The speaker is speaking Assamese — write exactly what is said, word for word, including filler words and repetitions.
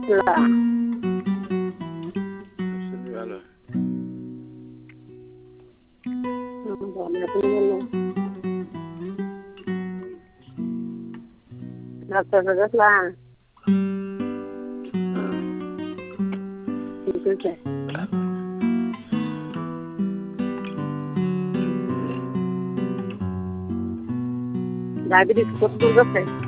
না ভালো ডাক্তার দেখলাম ঠিক আছে ডায়াবেটিস কত দূর গেছে